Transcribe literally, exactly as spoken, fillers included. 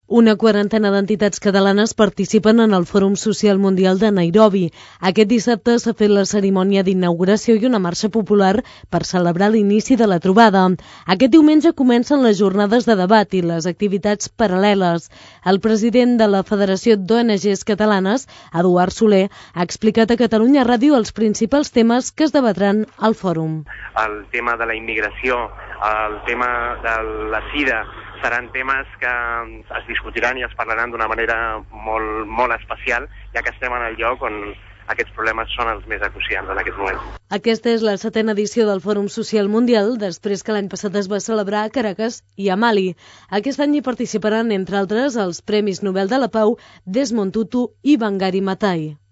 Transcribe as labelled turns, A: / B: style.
A: Una quarantena d'entitats catalanes participen en el Fòrum Social Mundial de Nairobi. Aquest dissabte s'ha fet la cerimònia d'inauguració i una marxa popular per celebrar l'inici de la trobada. Aquest diumenge comencen les jornades de debat i les activitats paral·leles. El president de la Federació d'O N Ges Catalanes, Eduard Soler, ha explicat a Catalunya Ràdio els principals temes que es debatran al fòrum.
B: El tema de la immigració, el tema de la sida, seran temes que es discutiran i es parlaran d'una manera molt, molt especial, ja que estem en el lloc on aquests problemes són els més acuciants en aquest moment.
A: Aquesta és la setena edició del Fòrum Social Mundial, després que l'any passat es va celebrar a Caracas i a Mali. Aquest any hi participaran, entre altres, els Premis Nobel de la Pau Desmond Tutu i Wangari Maathai.